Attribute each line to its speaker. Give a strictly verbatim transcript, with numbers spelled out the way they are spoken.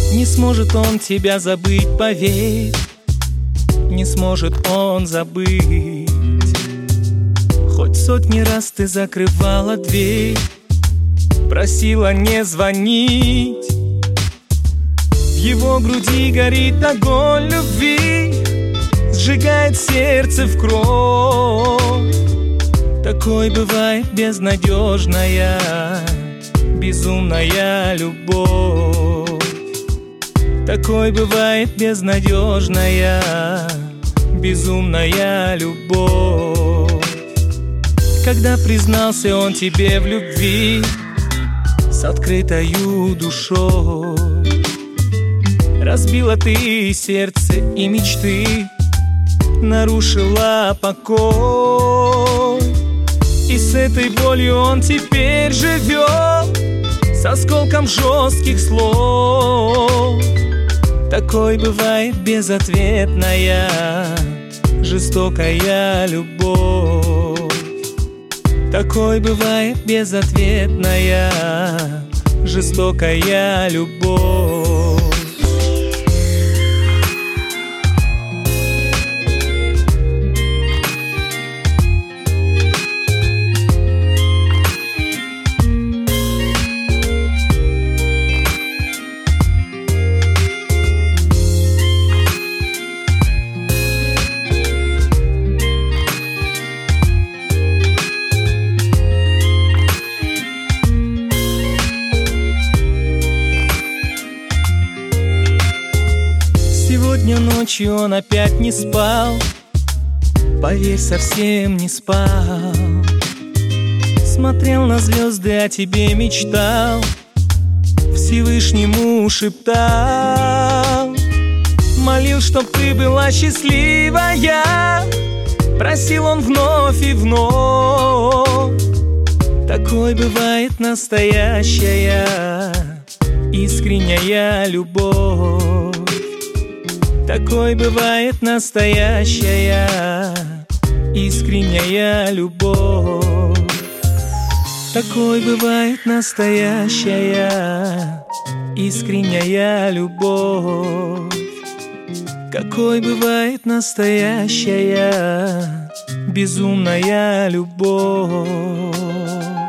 Speaker 1: Не сможет он тебя забыть, поверь, не сможет он забыть. Хоть сотни раз ты закрывала дверь, просила не звонить. В его груди горит огонь любви, сжигает сердце в кровь. Такой бывает безнадежная, безумная любовь. Такой бывает безнадежная, безумная любовь. Когда признался он тебе в любви с открытою душой, разбила ты сердце и мечты, нарушила покой. И с этой болью он теперь живет, с осколком жестких слов. Такой бывает безответная, жестокая любовь. Такой бывает безответная, жестокая любовь. Сегодня ночью он опять не спал, поверь, совсем не спал. Смотрел на звезды, о тебе мечтал, Всевышнему шептал. Молил, чтоб ты была счастливая, просил он вновь и вновь. Такой бывает настоящая, искренняя любовь. Такой бывает настоящая, искренняя любовь. Такой бывает настоящая, искренняя любовь. Какой бывает настоящая, безумная любовь.